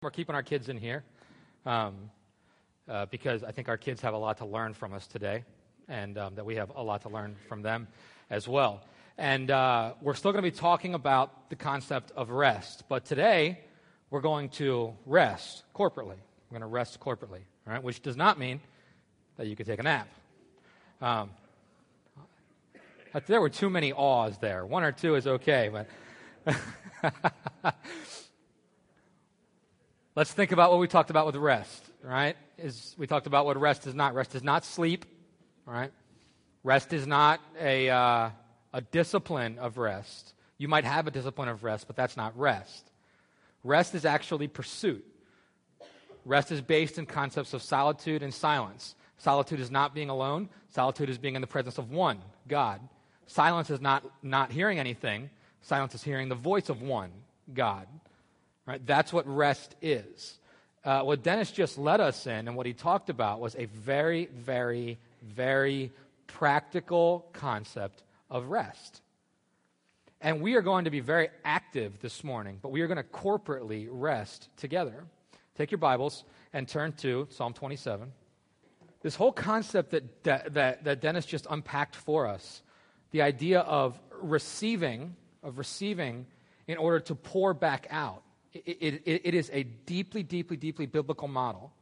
We're keeping our kids in here because I think our kids have a lot to learn from us today, and that we have a lot to learn from them as well. And we're still going to be talking about the concept of rest, but today we're going to rest corporately. We're going to rest corporately, all right? Which does not mean that you could take a nap. There were too many awes there. One or two is okay, but let's think about what we talked about with rest, right? We talked about what rest is not. Rest is not sleep, all right? Rest is not a discipline of rest. You might have a discipline of rest, but that's not rest. Rest is actually pursuit. Rest is based in concepts of solitude and silence. Solitude is not being alone. Solitude is being in the presence of one, God. Silence is not hearing anything. Silence is hearing the voice of one, God. Right? That's what rest is. What Dennis just led us in and what he talked about was a very, very, very practical concept of rest. And we are going to be very active this morning, but we are going to corporately rest together. Take your Bibles and turn to Psalm 27. This whole concept that Dennis just unpacked for us, the idea of receiving in order to pour back out, it is a deeply, deeply, deeply biblical model.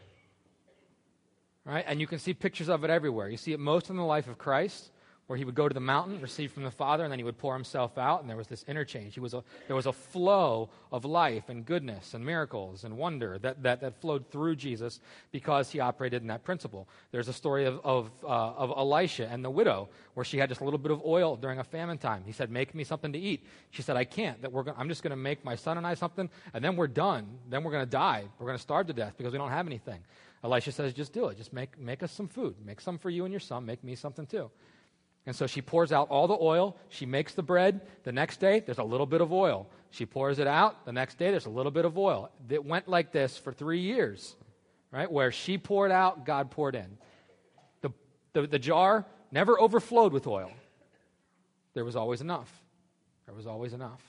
Right? And you can see pictures of it everywhere. You see it most in the life of Christ, where he would go to the mountain, receive from the Father, and then he would pour himself out, and there was this interchange. There was a flow of life and goodness and miracles and wonder that flowed through Jesus because he operated in that principle. There's a story of Elisha and the widow, where she had just a little bit of oil during a famine time. He said, "Make me something to eat." She said, "I can't. I'm just going to make my son and I something, and then we're done. Then we're going to die. We're going to starve to death because we don't have anything." Elisha says, "Just do it. Just make us some food. Make some for you and your son. Make me something too." And so she pours out all the oil. She makes the bread. The next day, there's a little bit of oil. She pours it out. The next day, there's a little bit of oil. It went like this for 3 years, right? Where she poured out, God poured in. The jar never overflowed with oil. There was always enough. There was always enough.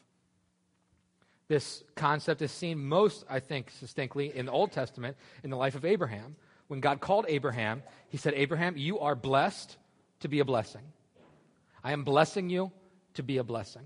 This concept is seen most, I think, distinctly in the Old Testament in the life of Abraham. When God called Abraham, he said, "Abraham, you are blessed to be a blessing. I am blessing you to be a blessing."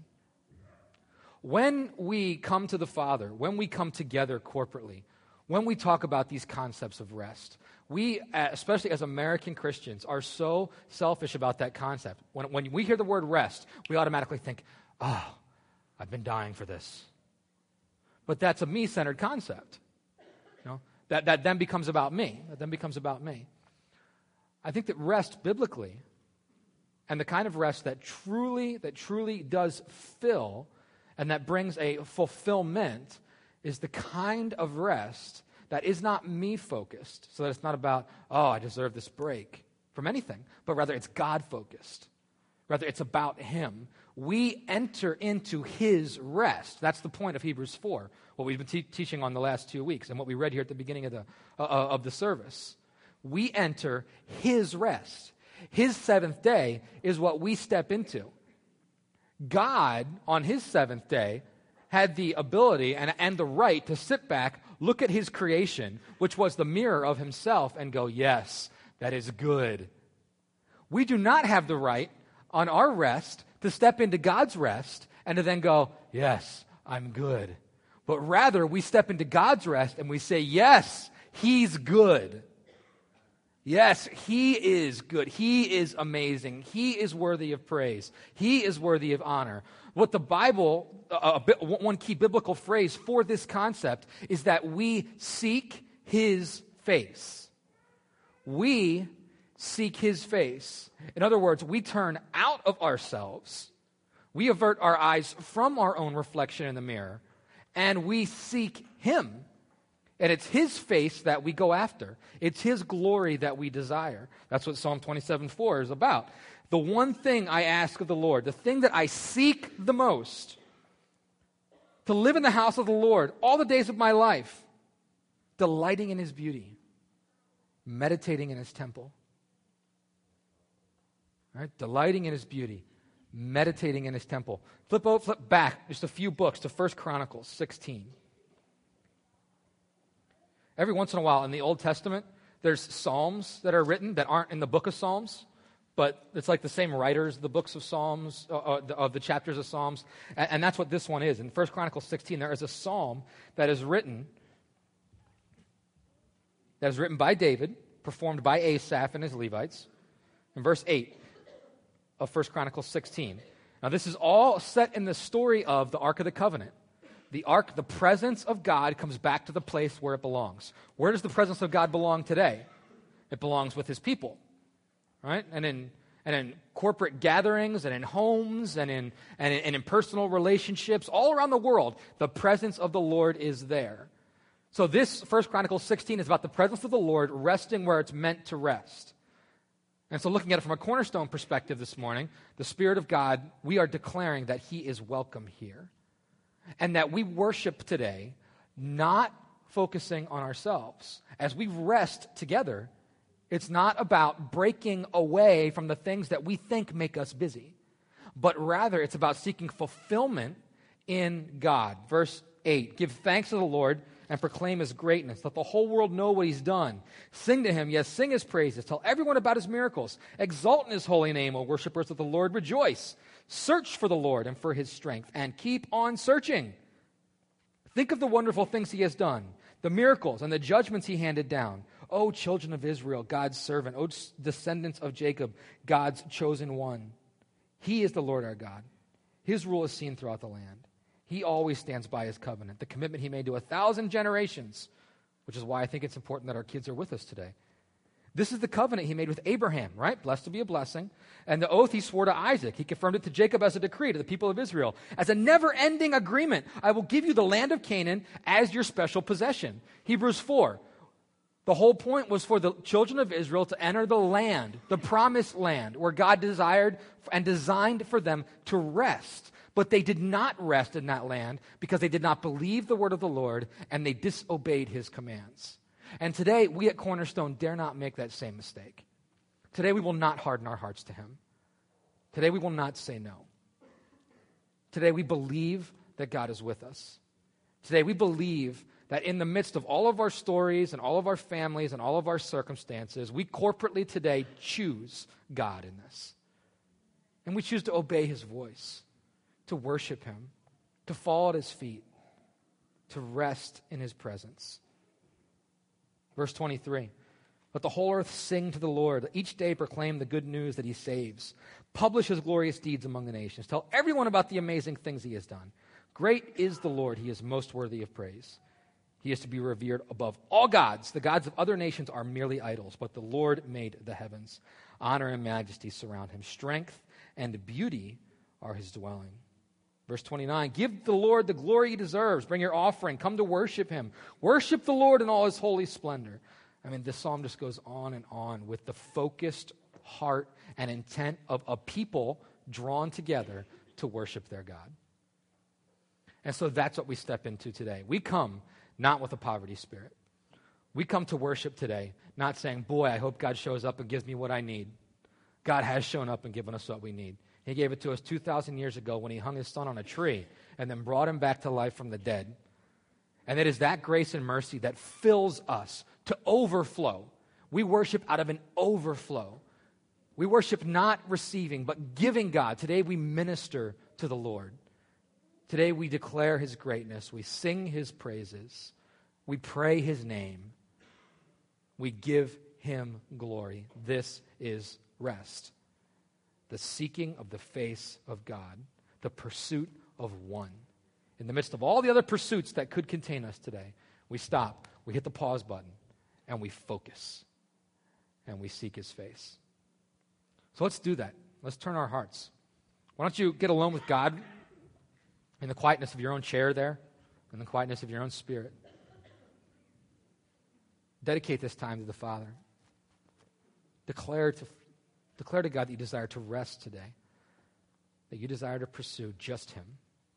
When we come to the Father, when we come together corporately, when we talk about these concepts of rest, we, especially as American Christians, are so selfish about that concept. When we hear the word rest, we automatically think, "Oh, I've been dying for this." But that's a me-centered concept. You know, that then becomes about me. That then becomes about me. I think that rest biblically, and the kind of rest that truly does fill and that brings a fulfillment, is the kind of rest that is not me-focused, so that it's not about, "Oh, I deserve this break," from anything, but rather it's God-focused. Rather, it's about Him. We enter into His rest. That's the point of Hebrews 4, what we've been teaching on the last 2 weeks, and what we read here at the beginning of the service. We enter His rest. His seventh day is what we step into. God, on His seventh day, had the ability and the right to sit back, look at His creation, which was the mirror of Himself, and go, "Yes, that is good." We do not have the right on our rest to step into God's rest and to then go, "Yes, I'm good." But rather, we step into God's rest and we say, "Yes, He's good. Yes, He is good. He is amazing. He is worthy of praise. He is worthy of honor." What the Bible, one key biblical phrase for this concept is that we seek His face. We seek His face. In other words, we turn out of ourselves. We avert our eyes from our own reflection in the mirror, and we seek Him. And it's His face that we go after. It's His glory that we desire. That's what Psalm 27:4 is about. The one thing I ask of the Lord, the thing that I seek the most, to live in the house of the Lord all the days of my life, delighting in His beauty, meditating in His temple. Right? Delighting in His beauty, meditating in His temple. Flip back just a few books to 1 Chronicles 16. Every once in a while in the Old Testament, there's Psalms that are written that aren't in the book of Psalms, but it's like the same writers, the books of Psalms, of the chapters of Psalms, and that's what this one is. In 1 Chronicles 16, there is a psalm that is written by David, performed by Asaph and his Levites, in verse 8 of 1 Chronicles 16. Now, this is all set in the story of the Ark of the Covenant. The ark, the presence of God, comes back to the place where it belongs. Where does the presence of God belong today? It belongs with his people, right? And in corporate gatherings and in homes and in personal relationships all around the world, the presence of the Lord is there. So this 1 Chronicles 16 is about the presence of the Lord resting where it's meant to rest. And so looking at it from a Cornerstone perspective this morning, the Spirit of God, we are declaring that he is welcome here. And that we worship today, not focusing on ourselves. As we rest together, it's not about breaking away from the things that we think make us busy, but rather it's about seeking fulfillment in God. Verse 8, give thanks to the Lord and proclaim his greatness. Let the whole world know what he's done. Sing to him, yes, sing his praises. Tell everyone about his miracles. Exalt in his holy name, O worshipers of the Lord. Rejoice. Search for the Lord and for his strength, and keep on searching. Think of the wonderful things he has done, the miracles and the judgments he handed down. O children of Israel, God's servant. O descendants of Jacob, God's chosen one. He is the Lord our God. His rule is seen throughout the land. He always stands by his covenant, the commitment he made to 1,000 generations, which is why I think it's important that our kids are with us today. This is the covenant he made with Abraham, right? Blessed to be a blessing. And the oath he swore to Isaac. He confirmed it to Jacob as a decree to the people of Israel. As a never-ending agreement, I will give you the land of Canaan as your special possession. Hebrews 4. The whole point was for the children of Israel to enter the land, the promised land, where God desired and designed for them to rest. But they did not rest in that land because they did not believe the word of the Lord and they disobeyed his commands. And today, we at Cornerstone dare not make that same mistake. Today, we will not harden our hearts to him. Today, we will not say no. Today, we believe that God is with us. Today, we believe that in the midst of all of our stories and all of our families and all of our circumstances, we corporately today choose God in this. And we choose to obey his voice, to worship him, to fall at his feet, to rest in his presence. Verse 23, let the whole earth sing to the Lord. Each day proclaim the good news that he saves. Publish his glorious deeds among the nations. Tell everyone about the amazing things he has done. Great is the Lord. He is most worthy of praise. He is to be revered above all gods. The gods of other nations are merely idols, but the Lord made the heavens. Honor and majesty surround him. Strength and beauty are his dwelling. Verse 29, give the Lord the glory he deserves. Bring your offering. Come to worship him. Worship the Lord in all his holy splendor. I mean, this psalm just goes on and on with the focused heart and intent of a people drawn together to worship their God. And so that's what we step into today. We come not with a poverty spirit. We come to worship today, not saying, boy, I hope God shows up and gives me what I need. God has shown up and given us what we need. He gave it to us 2,000 years ago when he hung his son on a tree and then brought him back to life from the dead. And it is that grace and mercy that fills us to overflow. We worship out of an overflow. We worship not receiving, but giving God. Today we minister to the Lord. Today we declare his greatness. We sing his praises. We pray his name. We give him glory. This is rest. The seeking of the face of God, the pursuit of one. In the midst of all the other pursuits that could contain us today, we stop, we hit the pause button, and we focus, and we seek his face. So let's do that. Let's turn our hearts. Why don't you get alone with God in the quietness of your own chair there, in the quietness of your own spirit. Dedicate this time to the Father. Declare to God that you desire to rest today, that you desire to pursue just him,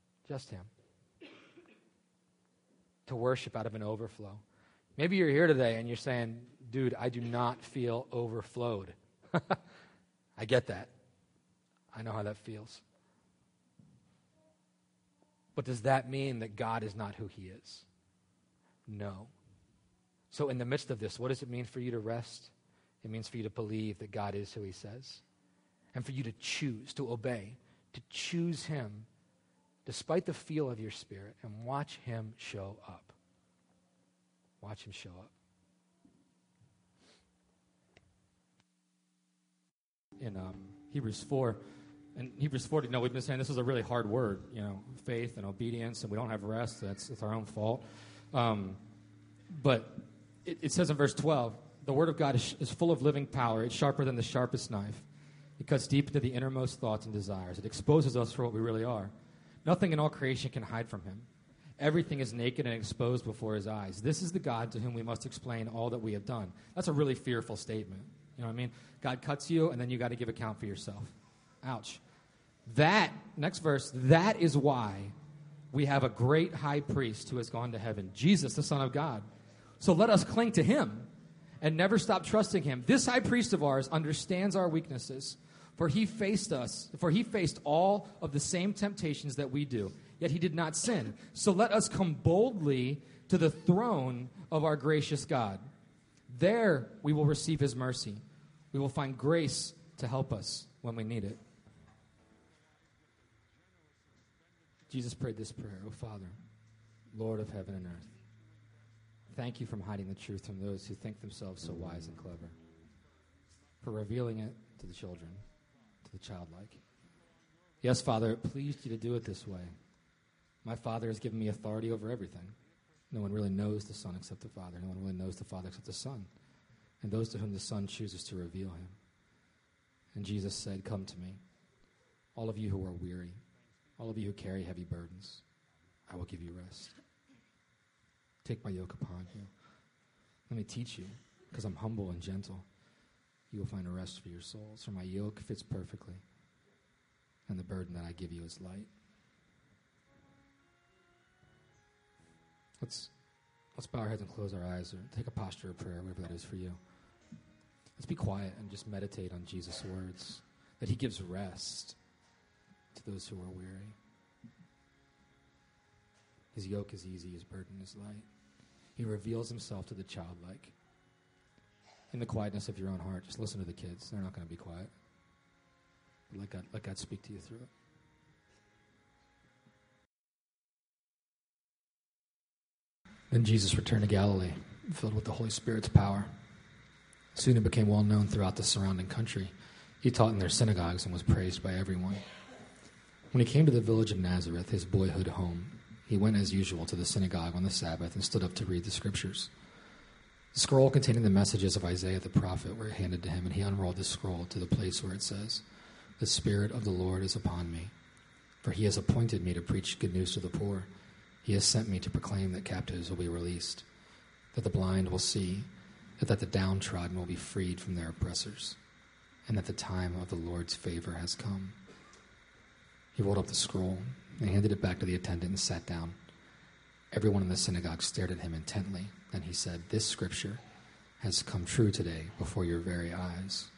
to worship out of an overflow. Maybe you're here today and you're saying, dude, I do not feel overflowed. I get that. I know how that feels. But does that mean that God is not who he is? No. So in the midst of this, what does it mean for you to rest? It means for you to believe that God is who he says. And for you to choose, to obey, to choose him despite the feel of your spirit and watch him show up. Watch him show up. In Hebrews 4, we've been saying this is a really hard word, faith and obedience, and we don't have rest. It's our own fault. But it says in verse 12, the word of God is full of living power. It's sharper than the sharpest knife. It cuts deep into the innermost thoughts and desires. It exposes us for what we really are. Nothing in all creation can hide from him. Everything is naked and exposed before his eyes. This is the God to whom we must explain all that we have done. That's a really fearful statement. You know what I mean? God cuts you, and then you got to give account for yourself. Ouch. That, next verse, that is why we have a great high priest who has gone to heaven, Jesus, the Son of God. So let us cling to him and never stop trusting him. This high priest of ours understands our weaknesses, for he faced all of the same temptations that we do, yet he did not sin. So let us come boldly to the throne of our gracious God. There we will receive his mercy. We will find grace to help us when we need it. Jesus prayed this prayer, O Father, Lord of heaven and earth, thank you for hiding the truth from those who think themselves so wise and clever, for revealing it to the children, to the childlike. Yes, Father, it pleased you to do it this way. My Father has given me authority over everything. No one really knows the Son except the Father. No one really knows the Father except the Son, and those to whom the Son chooses to reveal him. And Jesus said, come to me, all of you who are weary, all of you who carry heavy burdens. I will give you rest. Take my yoke upon you. Let me teach you, because I'm humble and gentle. You will find a rest for your souls, for my yoke fits perfectly, and the burden that I give you is light. Let's bow our heads and close our eyes, or take a posture of prayer, whatever that is for you. Let's be quiet and just meditate on Jesus' words, that he gives rest to those who are weary. His yoke is easy, his burden is light. He reveals himself to the childlike. In the quietness of your own heart, just listen to the kids. They're not going to be quiet. But let God speak to you through it. Then Jesus returned to Galilee, filled with the Holy Spirit's power. Soon he became well known throughout the surrounding country. He taught in their synagogues and was praised by everyone. When he came to the village of Nazareth, his boyhood home, he went as usual to the synagogue on the Sabbath and stood up to read the scriptures. The scroll containing the messages of Isaiah the prophet were handed to him, and he unrolled the scroll to the place where it says, "The Spirit of the Lord is upon me, for he has appointed me to preach good news to the poor. He has sent me to proclaim that captives will be released, that the blind will see, that the downtrodden will be freed from their oppressors, and that the time of the Lord's favor has come." He rolled up the scroll and handed it back to the attendant and sat down. Everyone in the synagogue stared at him intently. Then he said, "This scripture has come true today before your very eyes."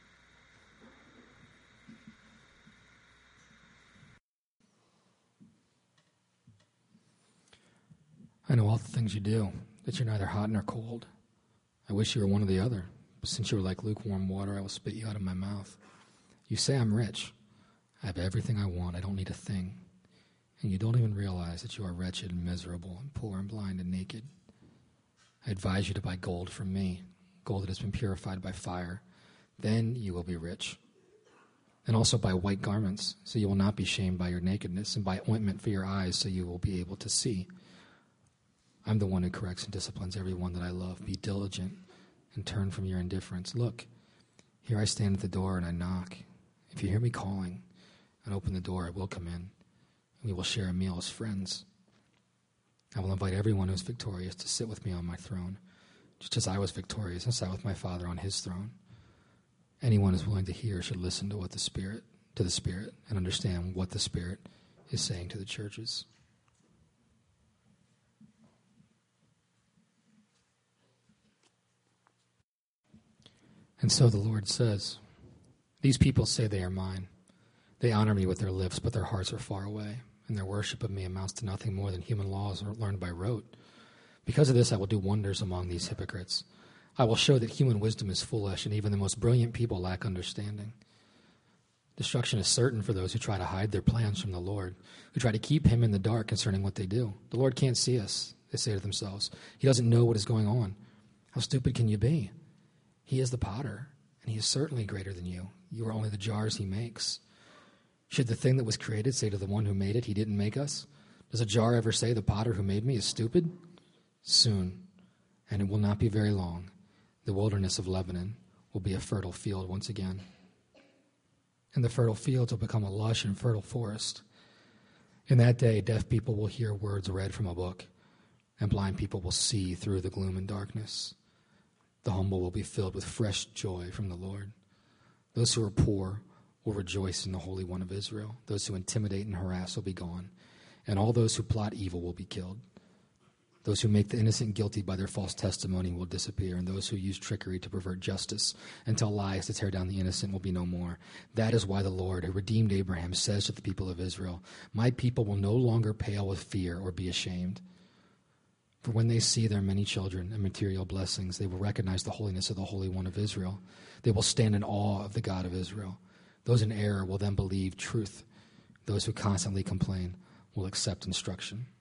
I know all the things you do, that you're neither hot nor cold. I wish you were one or the other. But since you are like lukewarm water, I will spit you out of my mouth. You say I'm rich. I have everything I want. I don't need a thing. And you don't even realize that you are wretched and miserable and poor and blind and naked. I advise you to buy gold from me, gold that has been purified by fire. Then you will be rich. And also buy white garments, so you will not be shamed by your nakedness, and buy ointment for your eyes, so you will be able to see. I'm the one who corrects and disciplines everyone that I love. Be diligent and turn from your indifference. Look, here I stand at the door and I knock. If you hear me calling and open the door, I will come in, and we will share a meal as friends. I will invite everyone who is victorious to sit with me on my throne, just as I was victorious and sat with my Father on his throne. Anyone who is willing to hear should listen to the Spirit, and understand what the Spirit is saying to the churches. And so the Lord says, "These people say they are mine. They honor me with their lips, but their hearts are far away, and their worship of me amounts to nothing more than human laws learned by rote. Because of this, I will do wonders among these hypocrites. I will show that human wisdom is foolish, and even the most brilliant people lack understanding. Destruction is certain for those who try to hide their plans from the Lord, who try to keep him in the dark concerning what they do. The Lord can't see us, they say to themselves. He doesn't know what is going on. How stupid can you be? He is the potter, and he is certainly greater than you. You are only the jars he makes. Should the thing that was created say to the one who made it, he didn't make us? Does a jar ever say, the potter who made me is stupid? Soon, and it will not be very long, the wilderness of Lebanon will be a fertile field once again. And the fertile fields will become a lush and fertile forest. In that day, deaf people will hear words read from a book, and blind people will see through the gloom and darkness. The humble will be filled with fresh joy from the Lord. Those who are poor will rejoice in the Holy One of Israel. Those who intimidate and harass will be gone, and all those who plot evil will be killed. Those who make the innocent guilty by their false testimony will disappear, and those who use trickery to pervert justice and tell lies to tear down the innocent will be no more. That is why the Lord, who redeemed Abraham, says to the people of Israel, my people will no longer pale with fear or be ashamed. For when they see their many children and material blessings, they will recognize the holiness of the Holy One of Israel. They will stand in awe of the God of Israel. Those in error will then believe truth. Those who constantly complain will accept instruction.